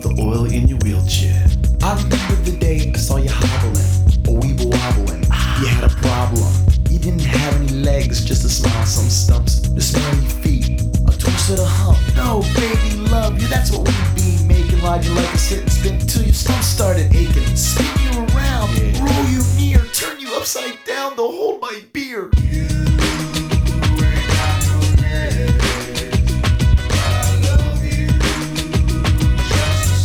the oil in your wheelchair. I remember the day I saw you hobbling, or weeble wobbling. You had a problem. You didn't have any legs, just a smile, some stumps, the smelly feet, a torso to hump. No, baby, love you, that's what we be making. Ride you like a sit and spin till your stump started aching. Spin you around, roll you near, turn you upside down.